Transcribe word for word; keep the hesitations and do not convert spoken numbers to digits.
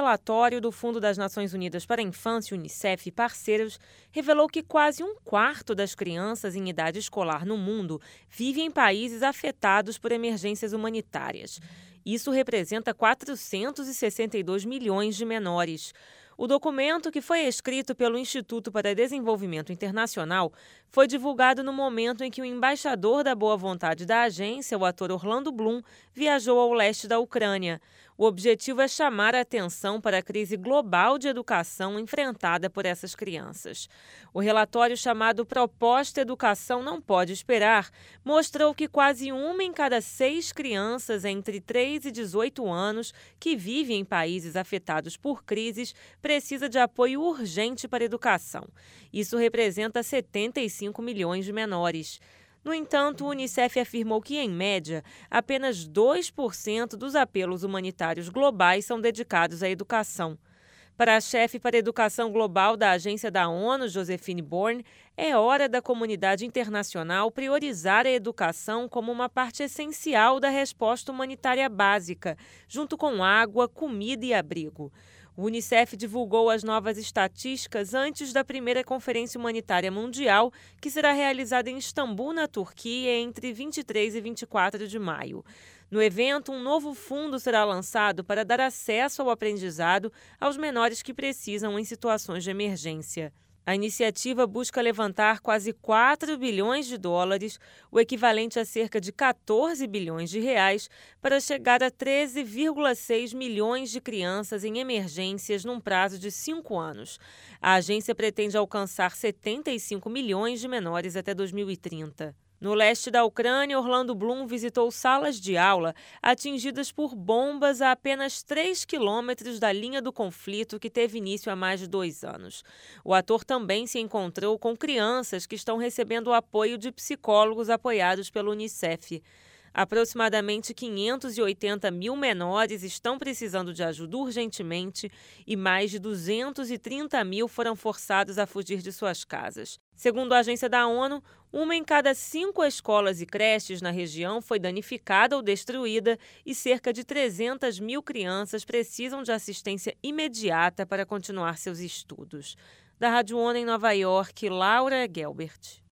relatório do Fundo das Nações Unidas para a Infância, Unicef e parceiros, revelou que quase um quarto das crianças em idade escolar no mundo vive em países afetados por emergências humanitárias. Isso representa quatrocentos e sessenta e dois milhões de menores. O documento, que foi escrito pelo Instituto para Desenvolvimento Internacional, foi divulgado no momento em que o embaixador da Boa Vontade da agência, o ator Orlando Bloom, viajou ao leste da Ucrânia. O objetivo é chamar a atenção para a crise global de educação enfrentada por essas crianças. O relatório, chamado Proposta Educação Não Pode Esperar, mostrou que quase uma em cada seis crianças entre três e dezoito anos que vivem em países afetados por crises precisa de apoio urgente para a educação. Isso representa setenta e cinco milhões de menores. No entanto, o Unicef afirmou que, em média, apenas dois por cento dos apelos humanitários globais são dedicados à educação. Para a chefe para a educação global da Agência da ONU, Josephine Bourne, é hora da comunidade internacional priorizar a educação como uma parte essencial da resposta humanitária básica, junto com água, comida e abrigo. O Unicef divulgou as novas estatísticas antes da primeira Conferência Humanitária Mundial, que será realizada em Istambul, na Turquia, entre vinte e três e vinte e quatro de maio. No evento, um novo fundo será lançado para dar acesso ao aprendizado aos menores que precisam em situações de emergência. A iniciativa busca levantar quase quatro bilhões de dólares, o equivalente a cerca de quatorze bilhões de reais, para chegar a treze vírgula seis milhões de crianças em emergências num prazo de cinco anos. A agência pretende alcançar setenta e cinco milhões de menores até dois mil e trinta. No leste da Ucrânia, Orlando Bloom visitou salas de aula atingidas por bombas a apenas três quilômetros da linha do conflito que teve início há mais de dois anos. O ator também se encontrou com crianças que estão recebendo o apoio de psicólogos apoiados pelo Unicef. Aproximadamente quinhentos e oitenta mil menores estão precisando de ajuda urgentemente e mais de duzentos e trinta mil foram forçados a fugir de suas casas. Segundo a agência da ONU, uma em cada cinco escolas e creches na região foi danificada ou destruída e cerca de trezentas mil crianças precisam de assistência imediata para continuar seus estudos. Da Rádio ONU em Nova York, Laura Gelbert.